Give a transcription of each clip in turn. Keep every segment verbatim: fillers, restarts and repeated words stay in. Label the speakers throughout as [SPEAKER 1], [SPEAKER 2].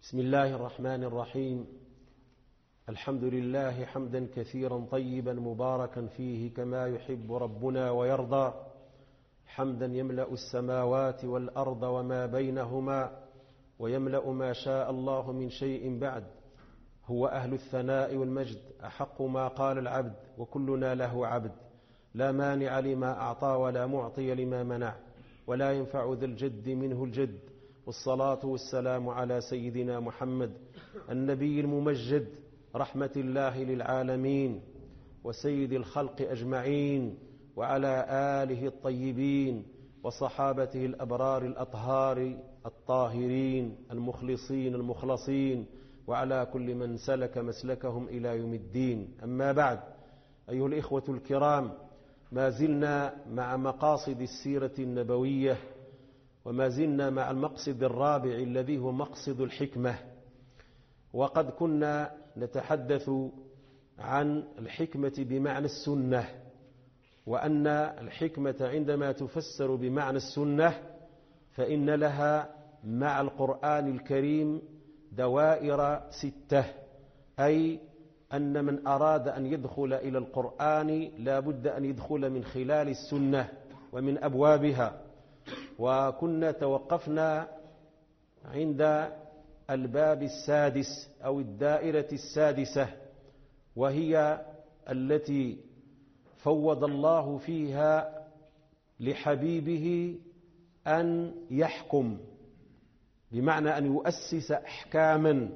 [SPEAKER 1] بسم الله الرحمن الرحيم. الحمد لله حمدا كثيرا طيبا مباركا فيه كما يحب ربنا ويرضى، حمدا يملأ السماوات والأرض وما بينهما ويملأ ما شاء الله من شيء بعد. هو أهل الثناء والمجد، أحق ما قال العبد وكلنا له عبد. لا مانع لما أعطى ولا معطي لما منع، ولا ينفع ذا الجد منه الجد. والصلاة والسلام على سيدنا محمد النبي الممجد، رحمة الله للعالمين وسيد الخلق أجمعين، وعلى آله الطيبين وصحابته الأبرار الأطهار الطاهرين المخلصين المخلصين، وعلى كل من سلك مسلكهم إلى يوم الدين. أما بعد، أيها الإخوة الكرام، ما زلنا مع مقاصد السيرة النبوية، وما زلنا مع المقصد الرابع الذي هو مقصد الحكمة. وقد كنا نتحدث عن الحكمة بمعنى السنة، وأن الحكمة عندما تفسر بمعنى السنة فإن لها مع القرآن الكريم دوائر ستة، أي أن من أراد أن يدخل إلى القرآن لا بد أن يدخل من خلال السنة ومن أبوابها. وكنا توقفنا عند الباب السادس أو الدائرة السادسة، وهي التي فوض الله فيها لحبيبه أن يحكم، بمعنى أن يؤسس أحكاما.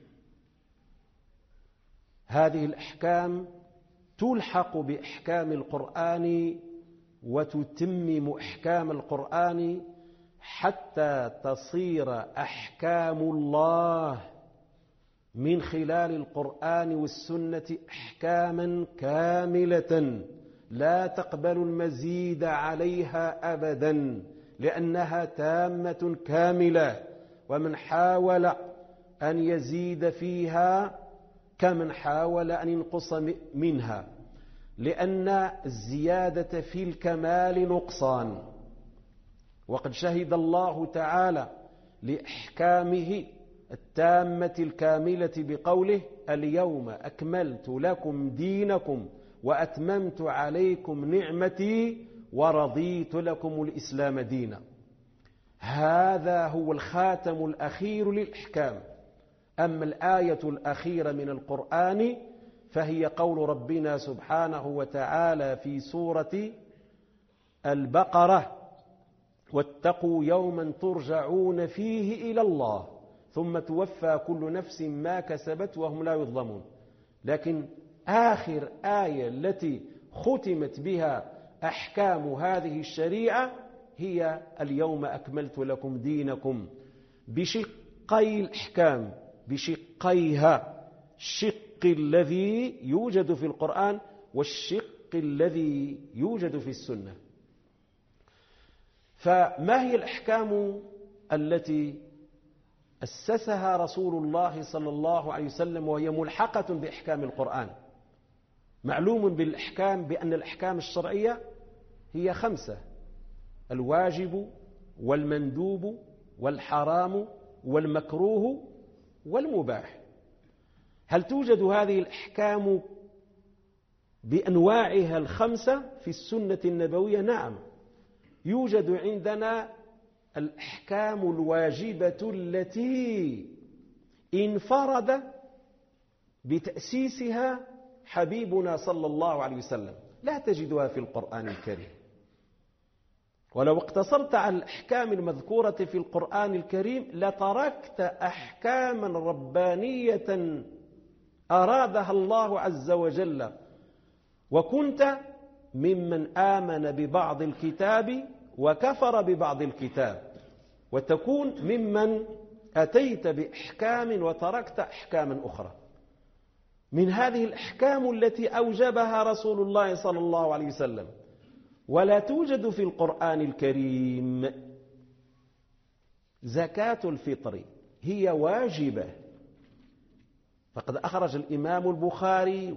[SPEAKER 1] هذه الأحكام تلحق بأحكام القرآن وتتمم أحكام القرآن حتى تصير أحكام الله من خلال القرآن والسنة أحكاما كاملة لا تقبل المزيد عليها أبدا، لأنها تامة كاملة. ومن حاول أن يزيد فيها كمن حاول أن ينقص منها، لأن الزيادة في الكمال نقصان. وقد شهد الله تعالى لإحكامه التامة الكاملة بقوله: اليوم أكملت لكم دينكم وأتممت عليكم نعمتي ورضيت لكم الإسلام دينا. هذا هو الخاتم الأخير للإحكام. أما الآية الأخيرة من القرآن فهي قول ربنا سبحانه وتعالى في سورة البقرة: واتقوا يوما ترجعون فيه إلى الله ثم توفى كل نفس ما كسبت وهم لا يظلمون. لكن آخر آية التي ختمت بها أحكام هذه الشريعة هي: اليوم أكملت لكم دينكم، بشقي الأحكام، بشقيها، الشق الذي يوجد في القرآن والشق الذي يوجد في السنة. فما هي الأحكام التي أسسها رسول الله صلى الله عليه وسلم وهي ملحقة بأحكام القرآن؟ معلوم بالأحكام بأن الأحكام الشرعية هي خمسة: الواجب والمندوب والحرام والمكروه والمباح. هل توجد هذه الأحكام بأنواعها الخمسة في السنة النبوية؟ نعم، يوجد عندنا الأحكام الواجبة التي انفرد بتأسيسها حبيبنا صلى الله عليه وسلم، لا تجدها في القرآن الكريم. ولو اقتصرت على الأحكام المذكورة في القرآن الكريم لتركت أحكاما ربانية أرادها الله عز وجل، وكنت ممن آمن ببعض الكتاب وكفر ببعض الكتاب، وتكون ممن أتيت بأحكام وتركت أحكاما أخرى. من هذه الأحكام التي أوجبها رسول الله صلى الله عليه وسلم ولا توجد في القرآن الكريم زكاة الفطر، هي واجبة. فقد أخرج الإمام البخاري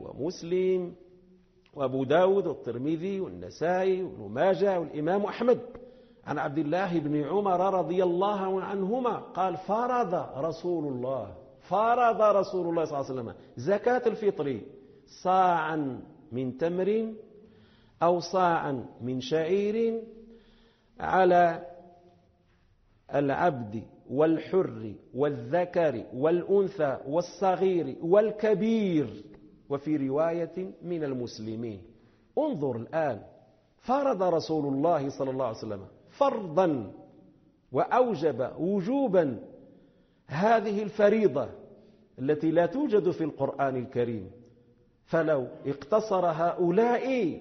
[SPEAKER 1] ومسلم وأبو داود والترمذي والنسائي وابن ماجه والإمام أحمد عن عبد الله بن عمر رضي الله عنهما قال فرض رسول الله فرض رسول الله صلى الله عليه وسلم زكاة الفطر صاعا من تمر أو صاعا من شعير على العبد والحر والذكر والأنثى والصغير والكبير وفي رواية من المسلمين. انظر الآن، فرض رسول الله صلى الله عليه وسلم فرضا وأوجب وجوبا هذه الفريضة التي لا توجد في القرآن الكريم. فلو اقتصر هؤلاء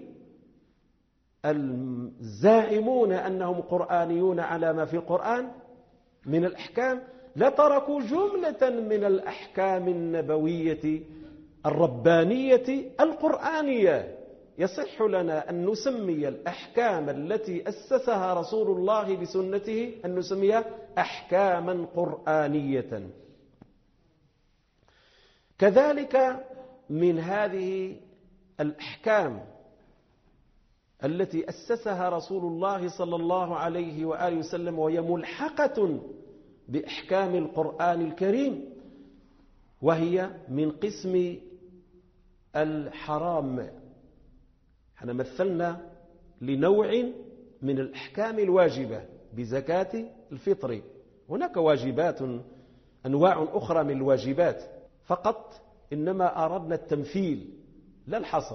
[SPEAKER 1] الزائمون أنهم قرآنيون على ما في القرآن من الأحكام لتركوا جملة من الأحكام النبوية الربانية القرآنية. يصح لنا أن نسمي الأحكام التي أسسها رسول الله بسنته أن نسميها أحكاما قرآنية. كذلك من هذه الأحكام التي أسسها رسول الله صلى الله عليه وآله وسلم وهي ملحقة بأحكام القرآن الكريم، وهي من قسم الحرام. احنا مثلنا لنوع من الأحكام الواجبة بزكاة الفطر. هناك واجبات أنواع أخرى من الواجبات، فقط إنما أردنا التمثيل لا الحصر.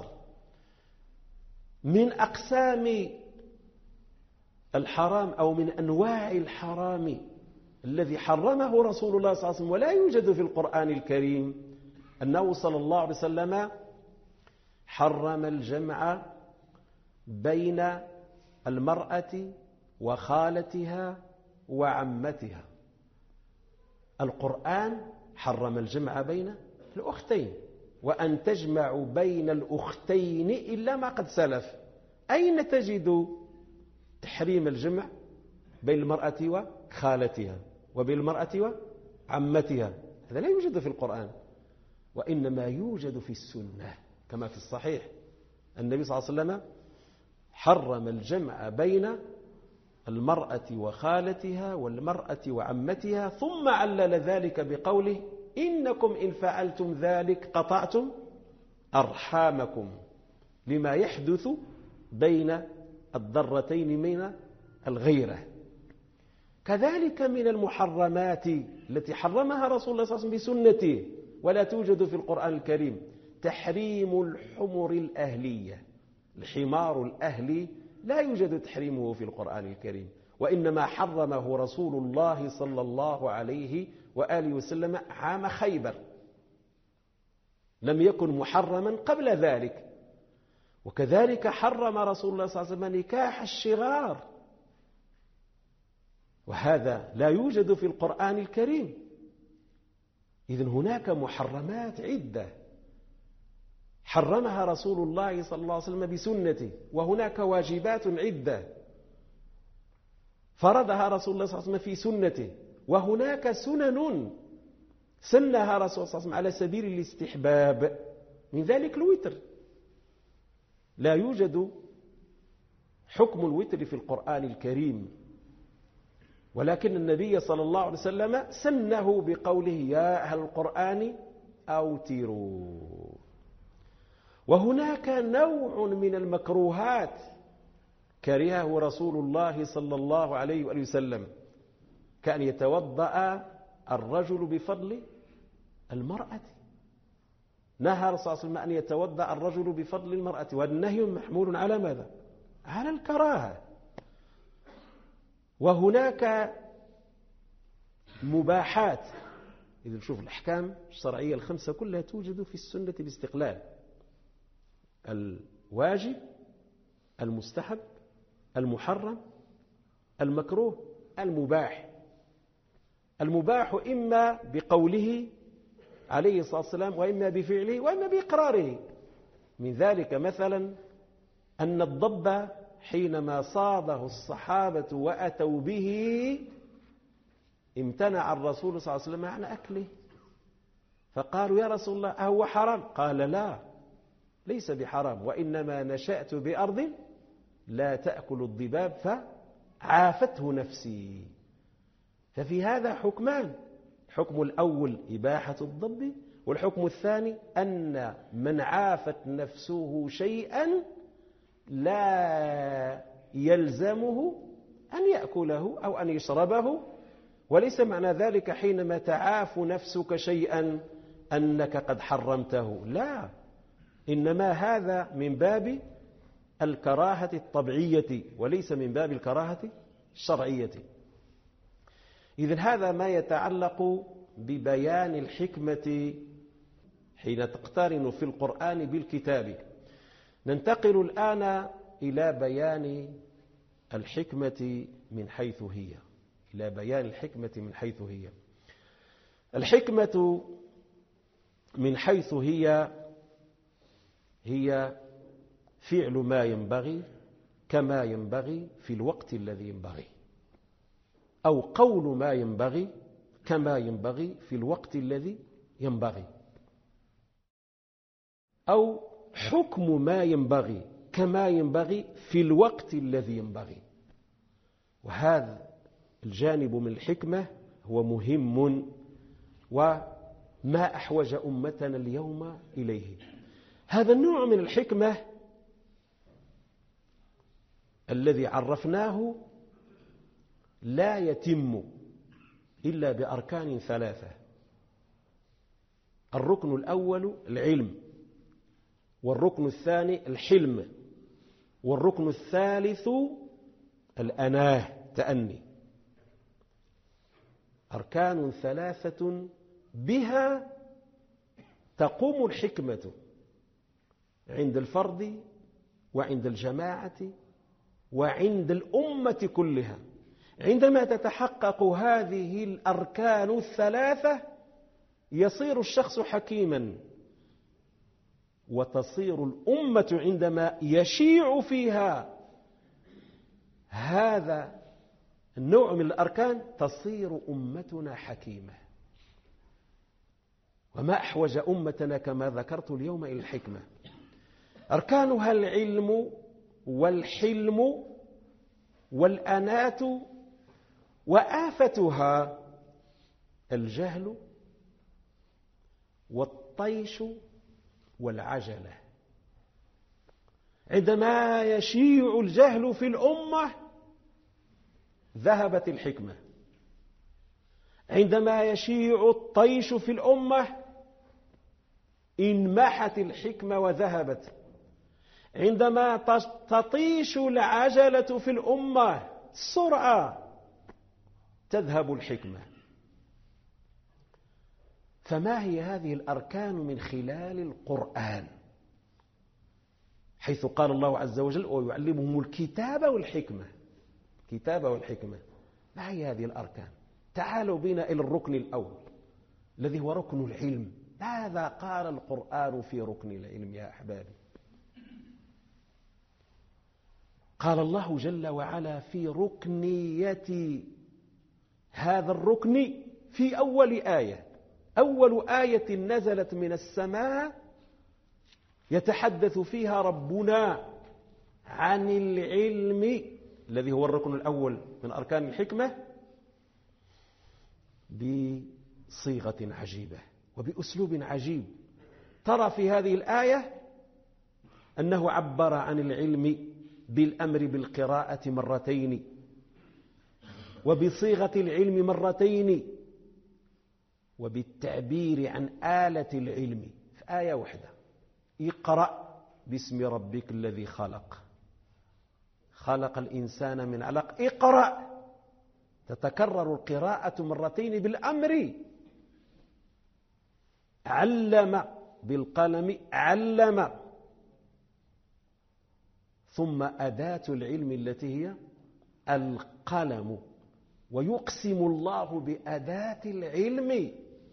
[SPEAKER 1] من أقسام الحرام أو من أنواع الحرام الذي حرمه رسول الله صلى الله عليه وسلم ولا يوجد في القرآن الكريم أنه صلى الله عليه وسلم حرم الجمع بين المرأة وخالتها وعمتها. القرآن حرم الجمع بين الأختين، وأن تجمع بين الأختين إلا ما قد سلف. أين تجد تحريم الجمع بين المرأة وخالتها وبين المرأة وعمتها؟ هذا لا يوجد في القرآن، وإنما يوجد في السنة كما في الصحيح. النبي صلى الله عليه وسلم حرم الجمع بين المرأة وخالتها والمرأة وعمتها، ثم علل ذلك بقوله إنكم إن فعلتم ذلك قطعتم أرحامكم، لما يحدث بين الضرتين من الغيرة. كذلك من المحرمات التي حرمها رسول الله صلى الله عليه وسلم بسنته ولا توجد في القرآن الكريم تحريم الحمر الأهلية. الحمار الأهلي لا يوجد تحريمه في القرآن الكريم، وإنما حرمه رسول الله صلى الله عليه وآله وسلم عام خيبر، لم يكن محرما قبل ذلك. وكذلك حرم رسول الله صلى الله عليه وسلم نكاح الشغار، وهذا لا يوجد في القرآن الكريم. إذن هناك محرمات عدة حرمها رسول الله صلى الله عليه وسلم بسنته، وهناك واجبات عدة فرضها رسول الله صلى الله عليه وسلم في سنته، وهناك سنن سنها رسول الله صلى الله عليه وسلم على سبيل الاستحباب، من ذلك الوتر. لا يوجد حكم الوتر في القرآن الكريم، ولكن النبي صلى الله عليه وسلم سنه بقوله يا أهل القرآن أوتروا. وهناك نوع من المكروهات كرهه رسول الله صلى الله عليه وآله وسلم، كأن يتوضأ الرجل بفضل المرأة. نهى رسول الله صلى الله عليه وسلم أن يتوضأ الرجل بفضل المرأة، والنهي محمول على ماذا؟ على الكراهة. وهناك مباحات. إذا نشوف الأحكام الشرعية الخمسة كلها توجد في السنة باستقلال: الواجب، المستحب، المحرم، المكروه، المباح. المباح إما بقوله عليه الصلاة والسلام، وإما بفعله، وإما بإقراره. من ذلك مثلا أن الضب حينما صاده الصحابة وأتوا به امتنع الرسول صلى الله عليه وسلم عن أكله، فقالوا يا رسول الله أهو حرام؟ قال لا، ليس بحرام، وإنما نشأت بأرض لا تأكل الضباب عافته نفسي. ففي هذا حكمان: الحكم الأول إباحة الضب، والحكم الثاني أن من عافت نفسه شيئا لا يلزمه أن يأكله أو أن يشربه. وليس معنى ذلك حينما تعاف نفسك شيئا أنك قد حرمته، لا، إنما هذا من باب الكراهة الطبيعية وليس من باب الكراهة الشرعية. إذن هذا ما يتعلق ببيان الحكمة حين تقترن في القرآن بالكتاب. ننتقل الآن إلى بيان الحكمة من حيث هي إلى بيان الحكمة من حيث هي الحكمة من حيث هي هي فعل ما ينبغي كما ينبغي في الوقت الذي ينبغي، أو قول ما ينبغي كما ينبغي في الوقت الذي ينبغي، أو حكم ما ينبغي كما ينبغي في الوقت الذي ينبغي. وهذا الجانب من الحكمة هو مهم، وما أحوج أمتنا اليوم إليه. هذا النوع من الحكمة الذي عرفناه لا يتم إلا بأركان ثلاثة: الركن الأول العلم، والركن الثاني الحلم، والركن الثالث الأناه تأني. أركان ثلاثة بها تقوم الحكمة عند الفرد وعند الجماعة وعند الأمة كلها. عندما تتحقق هذه الأركان الثلاثة يصير الشخص حكيما، وتصير الأمة عندما يشيع فيها هذا النوع من الأركان تصير أمتنا حكيمة. وما أحوج أمتنا كما ذكرت اليوم إلى الحكمة. أركانها العلم والحلم والأناة، وآفتها الجهل والطيش والعجلة. عندما يشيع الجهل في الأمة ذهبت الحكمة، عندما يشيع الطيش في الأمة انمحت الحكمة وذهبت، عندما تطيش العجلة في الأمة سرعة تذهب الحكمة. فما هي هذه الأركان من خلال القرآن، حيث قال الله عز وجل: ويعلمهم الكتاب والحكمة. الكتاب والحكمة، ما هي هذه الأركان؟ تعالوا بنا إلى الركن الأول الذي هو ركن العلم. ماذا قال القرآن في ركن العلم يا أحبابي؟ قال الله جل وعلا في ركنية هذا الركن في أول آية، أول آية نزلت من السماء يتحدث فيها ربنا عن العلم الذي هو الركن الأول من أركان الحكمة بصيغة عجيبة وبأسلوب عجيب. ترى في هذه الآية أنه عبر عن العلم بالأمر بالقراءة مرتين، وبصيغة العلم مرتين، وبالتعبير عن آلة العلم في آية واحدة: اقرأ باسم ربك الذي خلق، خلق الإنسان من علق. اقرأ، تتكرر القراءة مرتين بالأمر. علم بالقلم، علم. ثم أداة العلم التي هي القلم، ويقسم الله بأداة العلم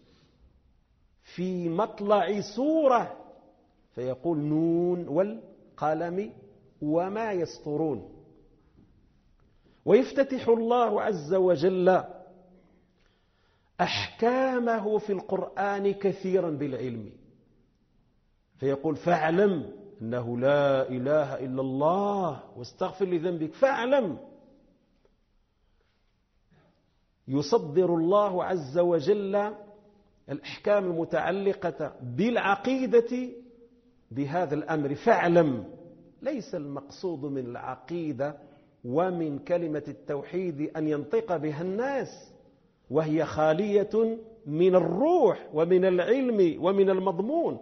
[SPEAKER 1] في مطلع سورة فيقول: نون والقلم وما يسطرون. ويفتتح الله عز وجل أحكامه في القرآن كثيرا بالعلم، فيقول: فاعلم أنه لا إله إلا الله واستغفر لذنبك. فاعلم، يصدر الله عز وجل الأحكام المتعلقة بالعقيدة بهذا الأمر. فاعلم، ليس المقصود من العقيدة ومن كلمة التوحيد أن ينطق بها الناس وهي خالية من الروح ومن العلم ومن المضمون.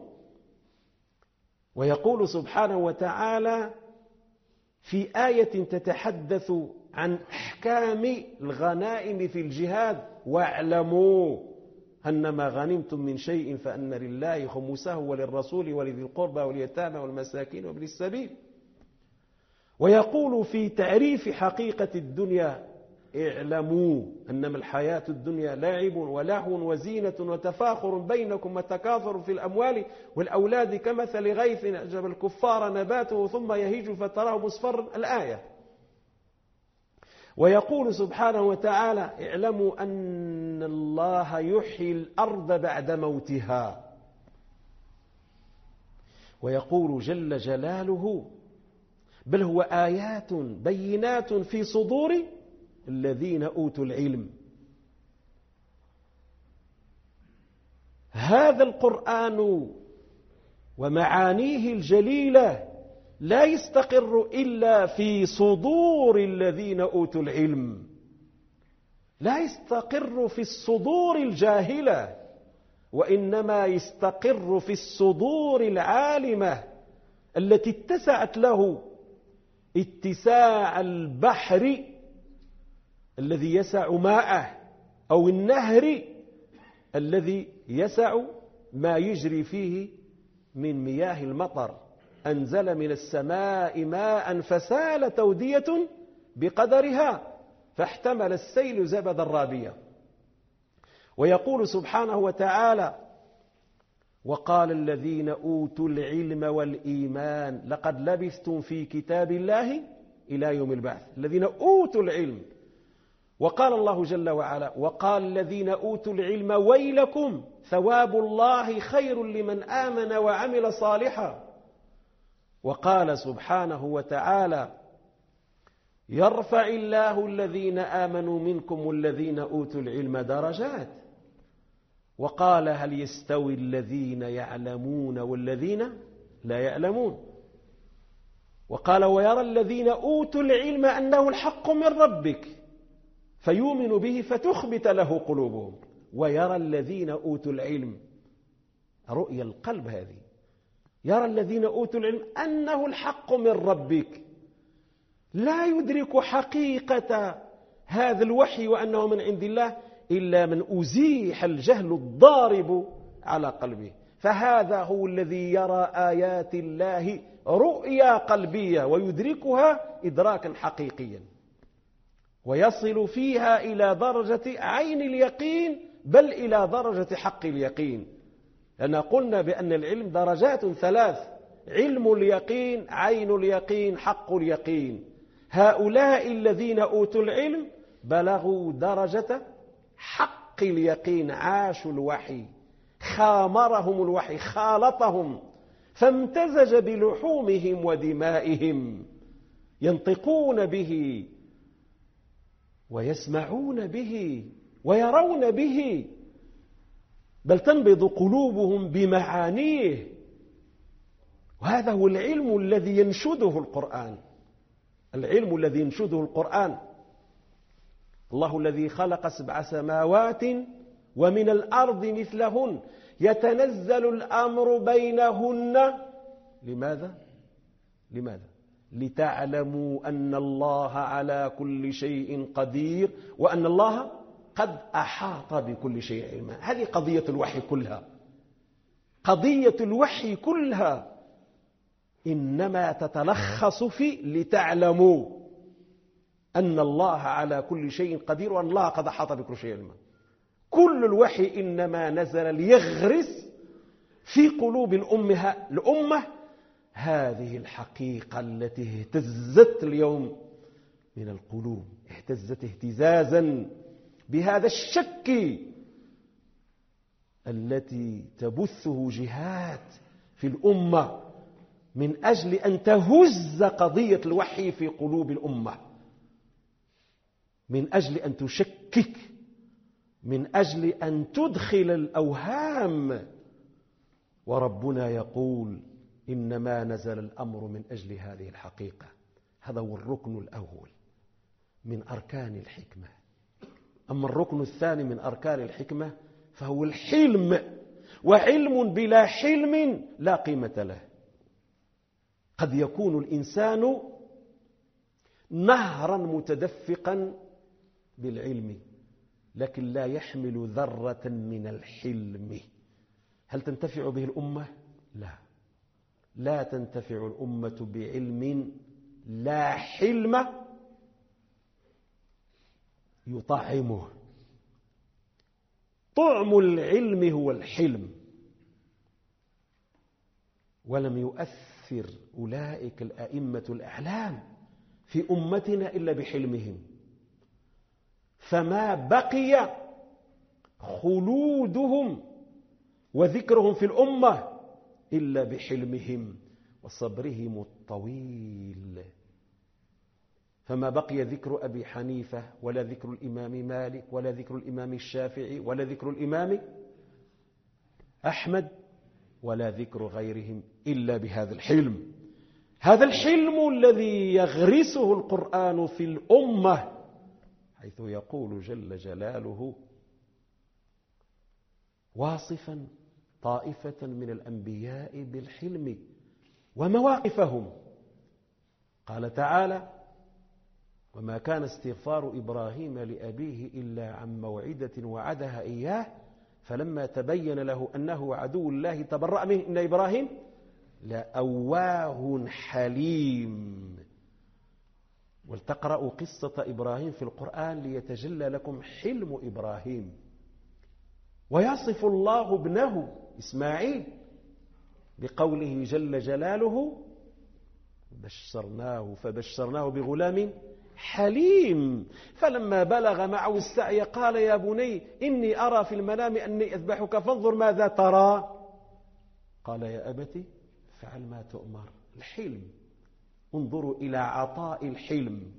[SPEAKER 1] ويقول سبحانه وتعالى في آية تتحدث عن أحكام الغنائم في الجهاد: واعلموا أنما غنمتم من شيء فأن لله خمسه وللرسول ولذي القربى واليتامى والمساكين وابن السبيل. ويقول في تعريف حقيقة الدنيا: اعلموا أنما الحياة الدنيا لعب ولهو وزينة وتفاخر بينكم وتكاثر في الأموال والأولاد كمثل غيث أعجب الكفار نباته ثم يهيج فتراه مصفرا. الآية. ويقول سبحانه وتعالى: اعلموا أن الله يحيي الأرض بعد موتها. ويقول جل جلاله: بل هو آيات بينات في صدور الذين أوتوا العلم. هذا القرآن ومعانيه الجليلة لا يستقر إلا في صدور الذين أوتوا العلم، لا يستقر في الصدور الجاهلة، وإنما يستقر في الصدور العالمة التي اتسعت له اتساع البحر الذي يسع ماءه، أو النهر الذي يسع ما يجري فيه من مياه المطر. أنزل من السماء ماء فسال تودية بقدرها فاحتمل السيل زبدا رابيا. ويقول سبحانه وتعالى: وقال الذين أوتوا العلم والإيمان لقد لبثتم في كتاب الله إلى يوم البعث. الذين أوتوا العلم. وقال الله جل وعلا: وقال الذين أوتوا العلم ويلكم ثواب الله خير لمن آمن وعمل صالحا. وقال سبحانه وتعالى: يرفع الله الذين آمنوا منكم والذين أوتوا العلم درجات. وقال: هل يستوي الذين يعلمون والذين لا يعلمون. وقال: ويرى الذين أوتوا العلم أنه الحق من ربك فيؤمن به فتخبت له قلوبهم. ويرى الذين أوتوا العلم، رؤيا القلب هذه، يرى الذين أوتوا العلم أنه الحق من ربك، لا يدرك حقيقة هذا الوحي وأنه من عند الله إلا من أزيح الجهل الضارب على قلبه. فهذا هو الذي يرى آيات الله رؤيا قلبية ويدركها إدراكا حقيقيا، ويصل فيها إلى درجة عين اليقين، بل إلى درجة حق اليقين. لأن قلنا بأن العلم درجات ثلاث: علم اليقين، عين اليقين، حق اليقين. هؤلاء الذين أوتوا العلم بلغوا درجة حق اليقين، عاشوا الوحي، خامرهم الوحي، خالطهم، فامتزج بلحومهم ودمائهم، ينطقون به ويسمعون به ويرون به، بل تنبض قلوبهم بمعانيه. وهذا هو العلم الذي ينشده القرآن، العلم الذي ينشده القرآن. الله الذي خلق سبع سماوات ومن الأرض مثلهن يتنزل الأمر بينهن. لماذا؟ لماذا؟ لتعلموا أن الله على كل شيء قدير وأن الله قد أحاط بكل شيء علما. هذه قضية الوحي كلها، قضية الوحي كلها إنما تتلخص في لتعلموا أن الله على كل شيء قدير وأن الله قد أحاط بكل شيء علما. كل الوحي إنما نزل ليغرس في قلوب الأمة الأمة هذه الحقيقة التي اهتزت اليوم من القلوب، اهتزت اهتزازا بهذا الشك التي تبثه جهات في الأمة من أجل أن تهز قضية الوحي في قلوب الأمة، من أجل أن تشكك من أجل أن تدخل الأوهام، وربنا يقول إنما نزل الأمر من أجل هذه الحقيقة. هذا هو الركن الأول من أركان الحكمة. أما الركن الثاني من أركان الحكمة فهو الحلم، وعلم بلا حلم لا قيمة له. قد يكون الإنسان نهرا متدفقا بالعلم لكن لا يحمل ذرة من الحلم. هل تنتفع به الأمة؟ لا، لا تنتفع الأمة بعلم لا حلم يطعمه. طعم العلم هو الحلم، ولم يؤثر أولئك الأئمة الأعلام في أمتنا إلا بحلمهم، فما بقي خلودهم وذكرهم في الأمة إلا بحلمهم وصبرهم الطويل. فما بقي ذكر أبي حنيفة ولا ذكر الإمام مالك ولا ذكر الإمام الشافعي ولا ذكر الإمام أحمد ولا ذكر غيرهم إلا بهذا الحلم. هذا الحلم الذي يغرسه القرآن في الأمة، حيث يقول جل جلاله واصفا طائفة من الأنبياء بالحلم ومواقفهم. قال تعالى: وما كان استغفار إبراهيم لأبيه إلا عن موعدة وعدها إياه فلما تبين له أنه عدو الله تبرأ منه إن إبراهيم لأواه حليم. ولتقرأوا قصة إبراهيم في القرآن ليتجلى لكم حلم إبراهيم. ويصف الله ابنه إسماعيل بقوله جل جلاله: بشرناه فبشرناه بغلام حليم فلما بلغ معه السعي قال يا بني إني أرى في المنام أني أذبحك فانظر ماذا ترى. قال يا أبت فعل ما تؤمر. الحلم، انظروا إلى عطاء الحلم،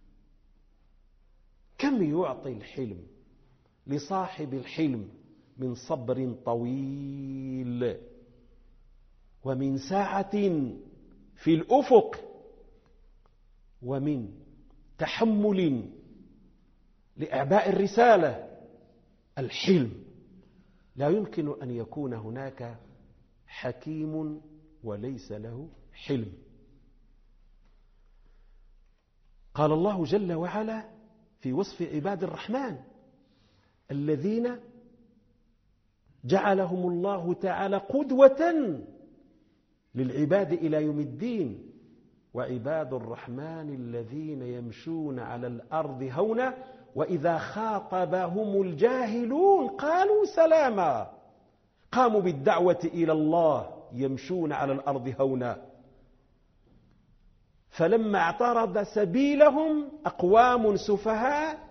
[SPEAKER 1] كم يعطي الحلم لصاحب الحلم من صبر طويل ومن ساعة في الأفق ومن تحمل لأعباء الرسالة. الحلم، لا يمكن أن يكون هناك حكيم وليس له حلم. قال الله جل وعلا في وصف عباد الرحمن الذين جعلهم الله تعالى قدوة للعباد إلى يوم الدين: وعباد الرحمن الذين يمشون على الأرض هونا وإذا خاطبهم الجاهلون قالوا سلاما. قاموا بالدعوة إلى الله يمشون على الأرض هونا، فلما اعترض سبيلهم أقوام سفهاء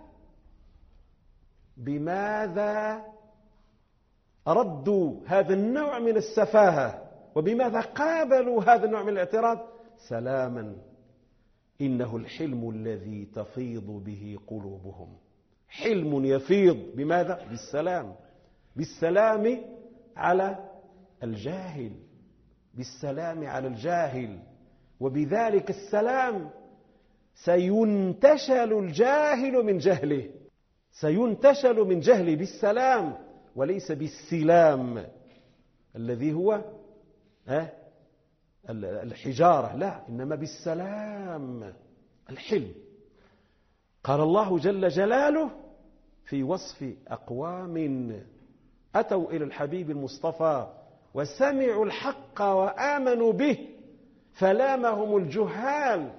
[SPEAKER 1] بماذا ردوا هذا النوع من السفاهة وبماذا قابلوا هذا النوع من الاعتراض؟ سلاما، إنه الحلم الذي تفيض به قلوبهم. حلم يفيض بماذا؟ بالسلام، بالسلام على الجاهل، بالسلام على الجاهل. وبذلك السلام سينتشل الجاهل من جهله، سينتشل من جهله بالسلام وليس بالسلام الذي هو أه الحجارة، لا، إنما بالسلام الحلم. قال الله جل جلاله في وصف أقوام أتوا إلى الحبيب المصطفى وسمعوا الحق وآمنوا به فلامهم الجهال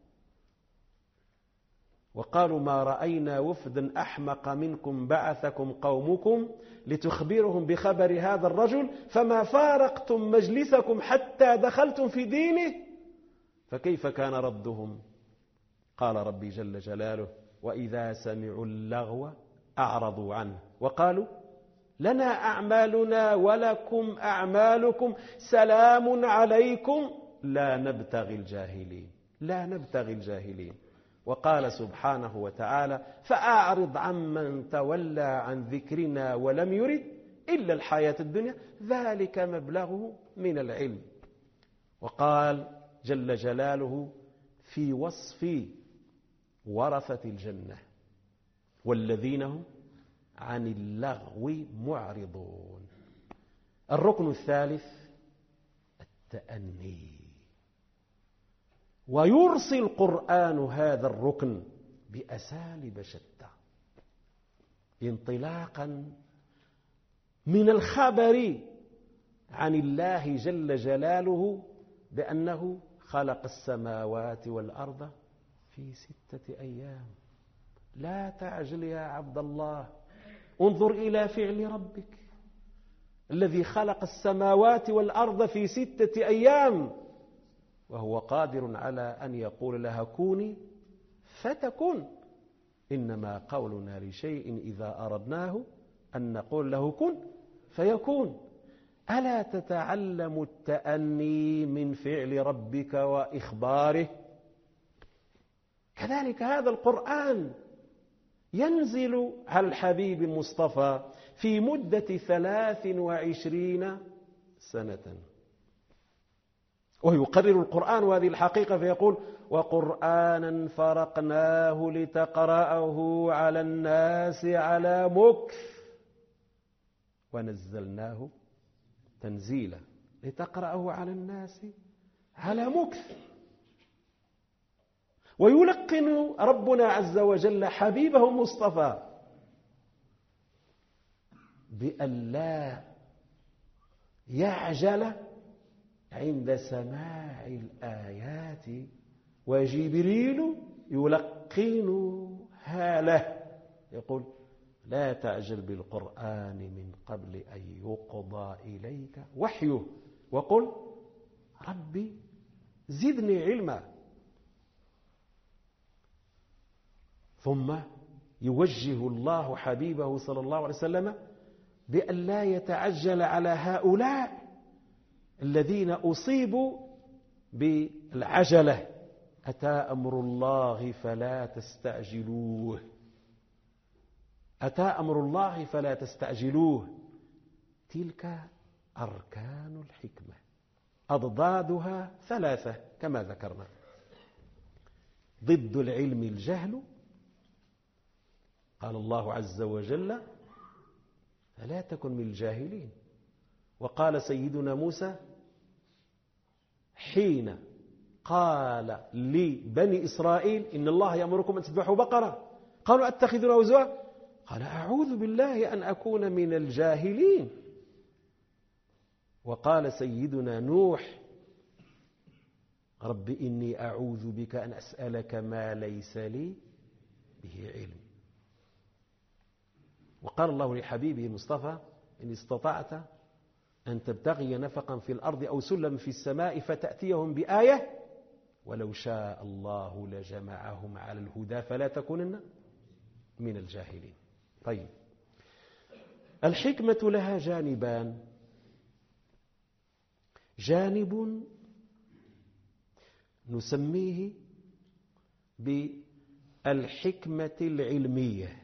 [SPEAKER 1] وقالوا ما رأينا وفدا أحمق منكم بعثكم قومكم لتخبرهم بخبر هذا الرجل فما فارقتم مجلسكم حتى دخلتم في دينه فكيف كان ردهم؟ قال ربي جل جلاله وإذا سمعوا اللغو أعرضوا عنه وقالوا لنا أعمالنا ولكم أعمالكم سلام عليكم لا نبتغي الجاهلين، لا نبتغي الجاهلين. وقال سبحانه وتعالى: فأعرض عمن تولى عن ذكرنا ولم يرد إلا الحياة الدنيا ذلك مبلغه من العلم. وقال جل جلاله في وصف ورثة الجنة: والذين هم عن اللغو معرضون. الركن الثالث التأني، ويرسي القرآن هذا الركن بأساليب شتى، انطلاقا من الخبر عن الله جل جلاله بأنه خلق السماوات والأرض في ستة أيام. لا تعجل يا عبد الله، انظر إلى فعل ربك الذي خلق السماوات والأرض في ستة أيام، وهو قادر على أن يقول لها كوني فتكن. إنما قولنا لشيء إذا أردناه أن نقول له كن فيكون. ألا تتعلم التأني من فعل ربك وإخباره؟ كذلك هذا القرآن ينزل على الحبيب المصطفى في مدة ثلاث وعشرين سنة، ويقرر القرآن وهذه الحقيقة فيقول: وقرآنا فرقناه لتقرأه على الناس على مكث ونزلناه تنزيلا. لتقرأه على الناس على مكث. ويلقن ربنا عز وجل حبيبه المصطفى بأن لا يعجل عند سماع الآيات، وجبريل يلقنها له يقول: لا تعجل بالقرآن من قبل أن يقضى إليك وحيه وقل ربي زدني علما. ثم يوجه الله حبيبه صلى الله عليه وسلم بأن لا يتعجل على هؤلاء الذين أصيبوا بالعجلة: أتى أمر الله فلا تستعجلوه، أتى أمر الله فلا تستعجلوه. تلك أركان الحكمة، أضدادها ثلاثة كما ذكرنا: ضد العلم الجهل، قال الله عز وجل: فلا تكن من الجاهلين. وقال سيدنا موسى حين قال لبني إسرائيل: إن الله يأمركم أن تذبحوا بقرة، قالوا أتخذنا هزوا؟ قال: أعوذ بالله أن أكون من الجاهلين. وقال سيدنا نوح: رب إني أعوذ بك أن أسألك ما ليس لي به علم. وقال الله لحبيبه المصطفى: إن استطعت أن تبتغي نفقا في الأرض أو سلم في السماء فتأتيهم بآية ولو شاء الله لجمعهم على الهدى فلا تكونن من الجاهلين. طيب، الحكمة لها جانبان: جانب نسميه بالحكمة العلمية،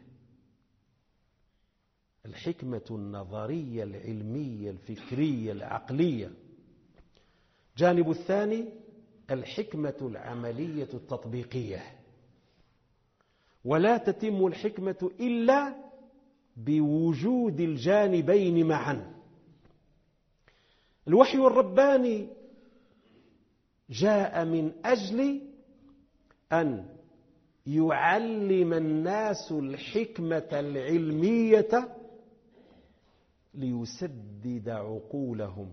[SPEAKER 1] الحكمة النظرية العلمية الفكرية العقلية. جانب الثاني الحكمة العملية التطبيقية. ولا تتم الحكمة إلا بوجود الجانبين معا. الوحي الرباني جاء من أجل أن يعلم الناس الحكمة العلمية ليسدد عقولهم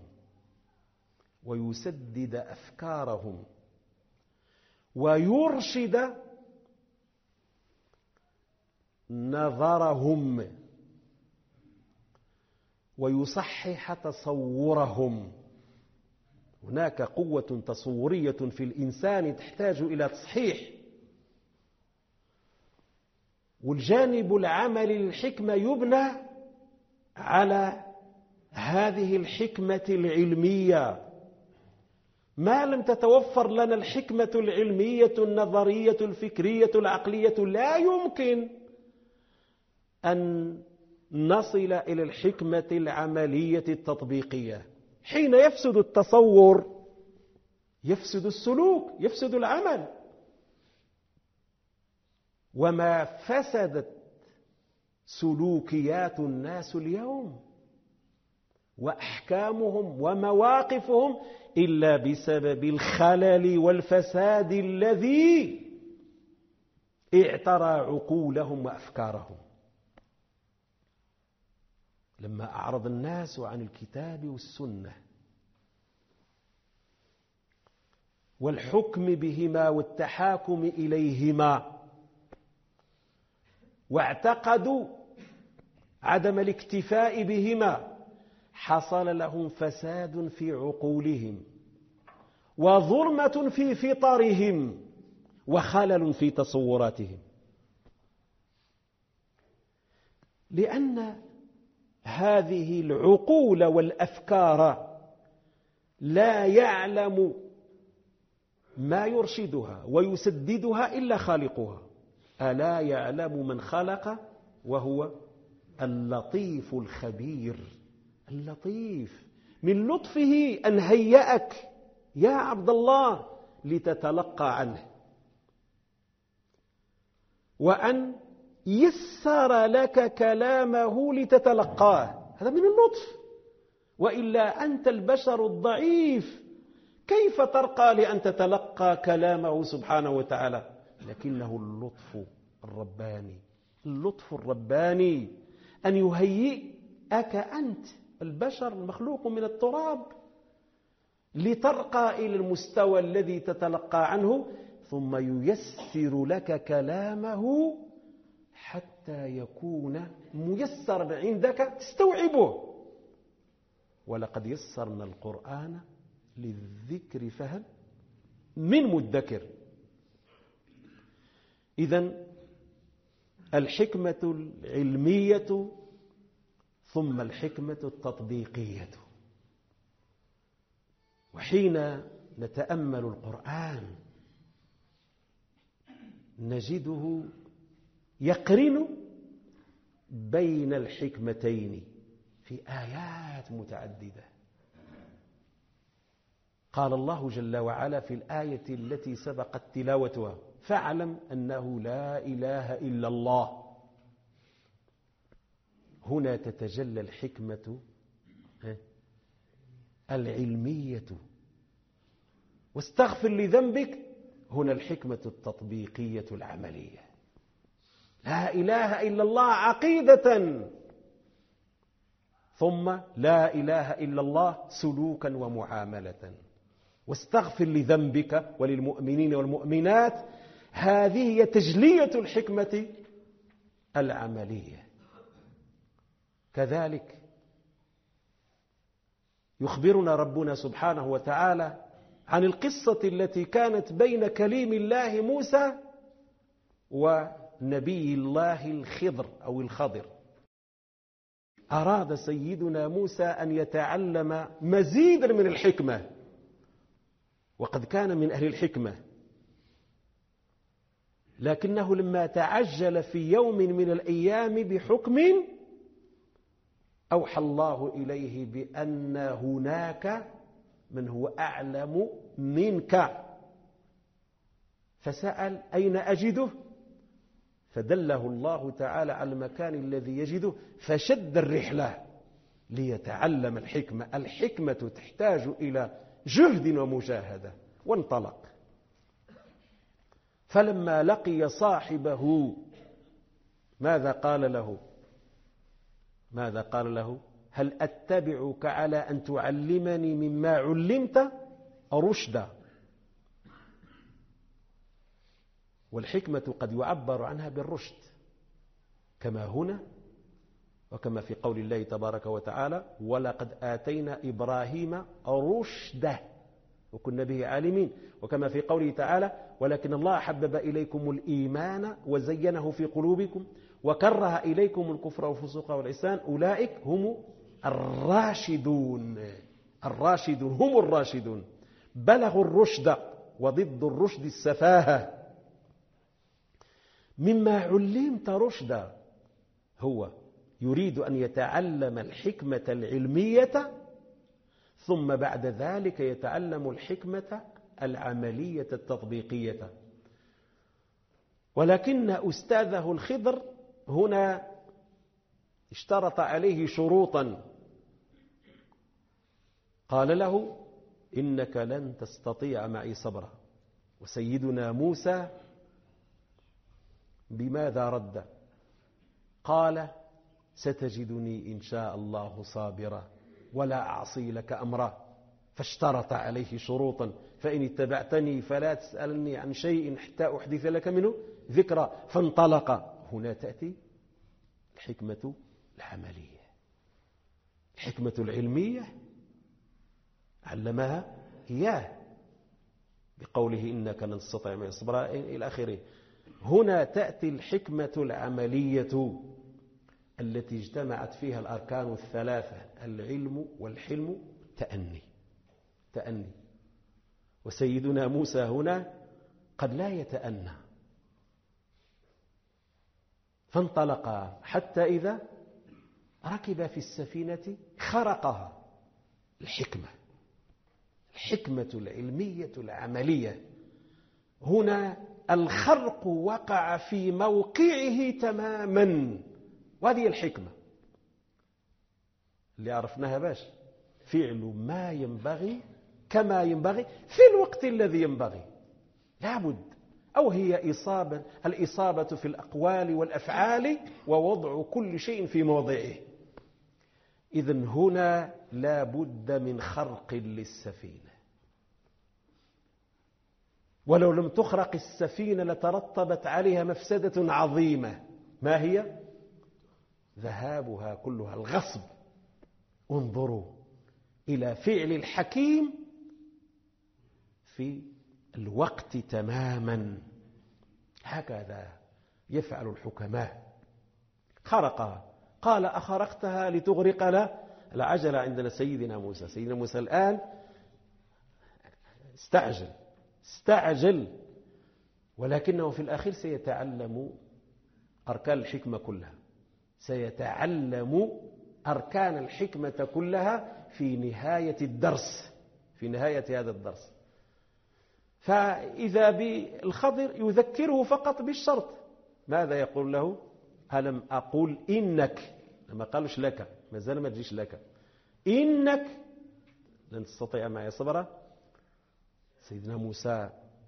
[SPEAKER 1] ويسدد أفكارهم ويرشد نظرهم ويصحح تصورهم. هناك قوة تصورية في الإنسان تحتاج إلى تصحيح، والجانب العملي للحكمة يبنى على هذه الحكمة العلمية. ما لم تتوفر لنا الحكمة العلمية النظرية الفكرية العقلية لا يمكن أن نصل إلى الحكمة العملية التطبيقية. حين يفسد التصور يفسد السلوك، يفسد العمل. وما فسدت سلوكيات الناس اليوم وأحكامهم ومواقفهم إلا بسبب الخلل والفساد الذي اعترى عقولهم وأفكارهم. لما أعرض الناس عن الكتاب والسنة والحكم بهما والتحاكم إليهما واعتقدوا عدم الاكتفاء بهما، حصل لهم فساد في عقولهم وظلمة في فطرهم وخلل في تصوراتهم. لأن هذه العقول والأفكار لا يعلم ما يرشدها ويسددها إلا خالقها. ألا يعلم من خلق وهو اللطيف الخبير. اللطيف من لطفه أن هيأك يا عبد الله لتتلقى عنه، وأن يسر لك كلامه لتتلقاه. هذا من اللطف. وإلا أنت البشر الضعيف كيف ترقى لأن تتلقى كلامه سبحانه وتعالى؟ لكنه اللطف الرباني، اللطف الرباني أن يهيئك أنت البشر المخلوق من التراب لترقى إلى المستوى الذي تتلقى عنه، ثم ييسر لك كلامه حتى يكون ميسرا عندك تستوعبه. ولقد يسرنا القرآن للذكر فهل من مدكر. إذن الحكمة العلمية ثم الحكمة التطبيقية. وحين نتأمل القرآن نجده يقرن بين الحكمتين في آيات متعددة. قال الله جل وعلا في الآية التي سبقت تلاوتها: فاعلم أنه لا إله إلا الله. هنا تتجلى الحكمة العلمية. واستغفر لذنبك، هنا الحكمة التطبيقية العملية. لا إله إلا الله عقيدة، ثم لا إله إلا الله سلوكا ومعاملة. واستغفر لذنبك وللمؤمنين والمؤمنات، هذه هي تجلية الحكمة العملية. كذلك يخبرنا ربنا سبحانه وتعالى عن القصة التي كانت بين كليم الله موسى ونبي الله الخضر أو الخضر. أراد سيدنا موسى أن يتعلم مزيدا من الحكمة، وقد كان من أهل الحكمة، لكنه لما تعجل في يوم من الأيام بحكم أوحى الله إليه بأن هناك من هو أعلم منك، فسأل أين أجده؟ فدله الله تعالى على المكان الذي يجده، فشد الرحلة ليتعلم الحكمة. الحكمة تحتاج إلى جهد ومجاهدة. وانطلق. فلما لقي صاحبه ماذا قال له؟ ماذا قال له؟ هل أتبعك على أن تعلمني مما علمت رشدا؟ والحكمة قد يعبر عنها بالرشد، كما هنا وكما في قول الله تبارك وتعالى: ولقد آتينا إبراهيم رشده وكنا به عالمين. وكما في قوله تعالى: ولكن الله حبب إليكم الإيمان وزينه في قلوبكم وكره إليكم الكفر والفسوق والعصيان أولئك هم الراشدون. الراشدون هم الراشدون. بلغوا الرشد وضد الرشد السفاهة. مما علمت رشدا هو يريد أن يتعلم الحكمة العلمية ثم بعد ذلك يتعلم الحكمة العملية التطبيقية. ولكن أستاذه الخضر هنا اشترط عليه شروطا، قال له إنك لن تستطيع معي صبرا. وسيدنا موسى بماذا رد؟ قال ستجدني إن شاء الله صابرا ولا أعصي لك أمرا. فاشترط عليه شروطا، فإن اتبعتني فلا تسألني عن شيء حتى أحدث لك منه ذكرى. فانطلق. هنا تأتي الحكمة العملية. الحكمة العلمية علمها إياه بقوله إنك لن تستطيع معي صبرا إلى آخره. هنا تأتي الحكمة العملية التي اجتمعت فيها الأركان الثلاثة: العلم والحلم تأني تأني. وسيدنا موسى هنا قد لا يتأنى، فانطلق حتى إذا ركب في السفينة خرقها. الحكمة الحكمة العلمية العملية هنا الخرق وقع في موقعه تماما، وهذه الحكمة اللي عرفناها باش فعل ما ينبغي كما ينبغي في الوقت الذي ينبغي لابد، أو هي إصابة الإصابة في الأقوال والأفعال ووضع كل شيء في موضعه. إذن هنا لا بد من خرق للسفينة، ولو لم تخرق السفينة لترتبت عليها مفسدة عظيمة. ما هي؟ ذهابها كلها، الغصب. انظروا إلى فعل الحكيم في الوقت تماما. هكذا يفعل الحكماء. خرقها. قال أخرقتها لتغرقنا؟ العجلة عندنا سيدنا موسى. سيدنا موسى الآن استعجل استعجل ولكنه في الأخير سيتعلم أركان الحكمة كلها، سيتعلم أركان الحكمة كلها في نهاية الدرس في نهاية هذا الدرس. فإذا بالخضر يذكره فقط بالشرط. ماذا يقول له؟ ألم أقول إنك، لما قالش لك، ما زال ما تجيش لك، إنك لن تستطيع معي صبرا. سيدنا موسى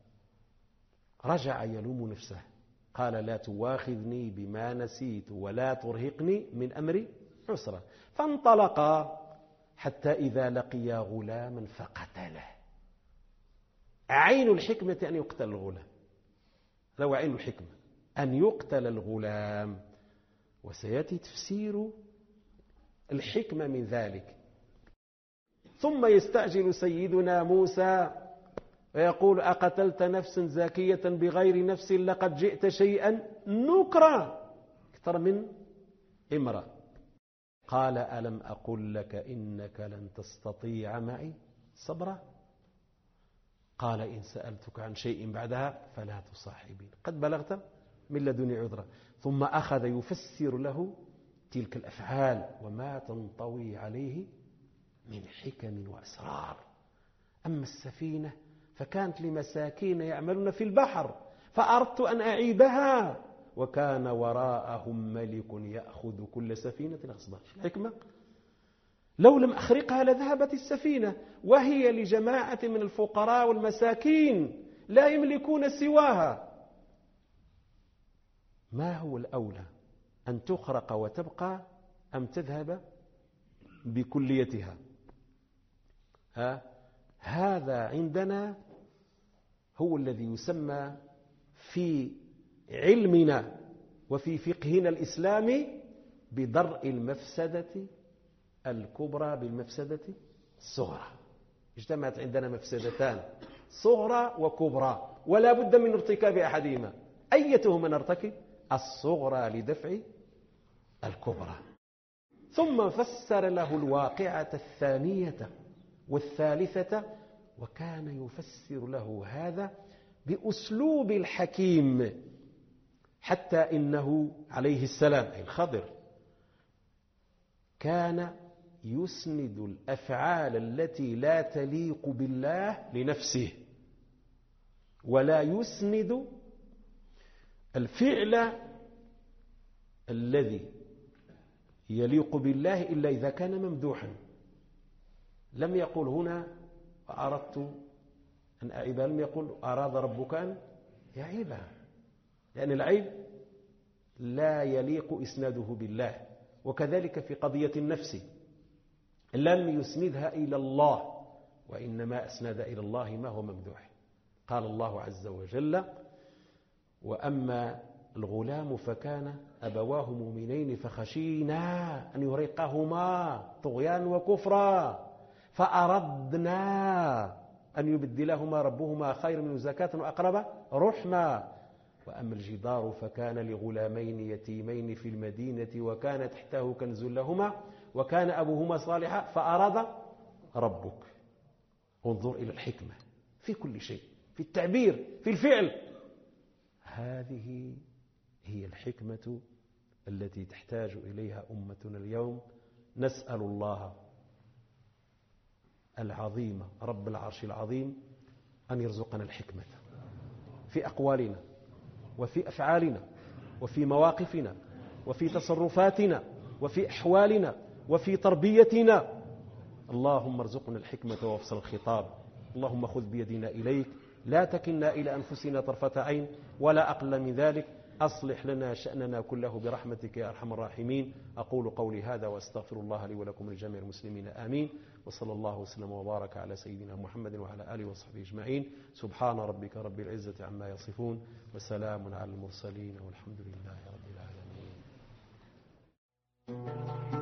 [SPEAKER 1] رجع يلوم نفسه، قال لا تواخذني بما نسيت ولا ترهقني من أمري عسرا. فانطلقا حتى إذا لقيا غلاما فقتله. عين الحكمة أن يقتل الغلام، هذا عين الحكمة، أن يقتل الغلام. وسيأتي تفسير الحكمة من ذلك. ثم يستعجل سيدنا موسى ويقول أقتلت نفسا زاكية بغير نفس لقد جئت شيئا نكرا، أكثر من امرأة. قال ألم أقل لك إنك لن تستطيع معي صبرا؟ قال إن سألتك عن شيء بعدها فلا تصاحبين، قد بلغت من لدني عذرا. ثم أخذ يفسر له تلك الأفعال وما تنطوي عليه من حكم وأسرار. أما السفينة فكانت لمساكين يعملون في البحر فأردت أن أعيبها وكان وراءهم ملك يأخذ كل سفينة غصبا. الحكمة لو لم أخرقها لذهبت السفينة، وهي لجماعة من الفقراء والمساكين لا يملكون سواها. ما هو الأولى، أن تخرق وتبقى أم تذهب بكليتها؟ ها؟ هذا عندنا هو الذي يسمى في علمنا وفي فقهنا الإسلامي بدرء المفسدة الكبرى بالمفسدة الصغرى. اجتمعت عندنا مفسدتان، صغرى وكبرى، ولا بد من ارتكاب أحدهما. أيتهما نرتكب؟ الصغرى لدفع الكبرى. ثم فسر له الواقعة الثانية والثالثة وكان يفسر له هذا بأسلوب الحكيم، حتى إنه عليه السلام أي الخضر كان يسند الأفعال التي لا تليق بالله لنفسه، ولا يسند الفعل الذي يليق بالله إلا إذا كان ممدوحا. لم يقل هنا أردت أن أعيبها، لم يقل أراد ربك أن يعيبها، لأن العيب لا يليق إسناده بالله. وكذلك في قضية النفس لم يسندها إلى الله، وإنما أسند إلى الله ما هو ممدوح. قال الله عز وجل: وأما الغلام فكان أبواه مؤمنين فخشينا أن يرهقهما طغيانا وكفرا فأردنا أن يبدلهما ربهما خيرا منه زكاة وأقرب رحما. وأما الجدار فكان لغلامين يتيمين في المدينة وكان تحته كنز لهما وكان أبوهما صالحا فأراد ربك. انظر إلى الحكمة في كل شيء، في التعبير، في الفعل. هذه هي الحكمة التي تحتاج إليها أمتنا اليوم. نسأل الله العظيم رب العرش العظيم أن يرزقنا الحكمة في أقوالنا وفي أفعالنا وفي مواقفنا وفي تصرفاتنا وفي أحوالنا وفي تربيتنا. اللهم ارزقنا الحكمة وافصل الخطاب. اللهم خذ بيدنا إليك، لا تكلنا إلى أنفسنا طرفة عين ولا أقل من ذلك. أصلح لنا شأننا كله برحمتك يا أرحم الراحمين. أقول قولي هذا وأستغفر الله لي ولكم لجميع المسلمين، آمين. وصلى الله وسلم وبارك على سيدنا محمد وعلى آله وصحبه أجمعين. سبحان ربك رب العزة عما يصفون وسلام على المرسلين والحمد لله رب العالمين.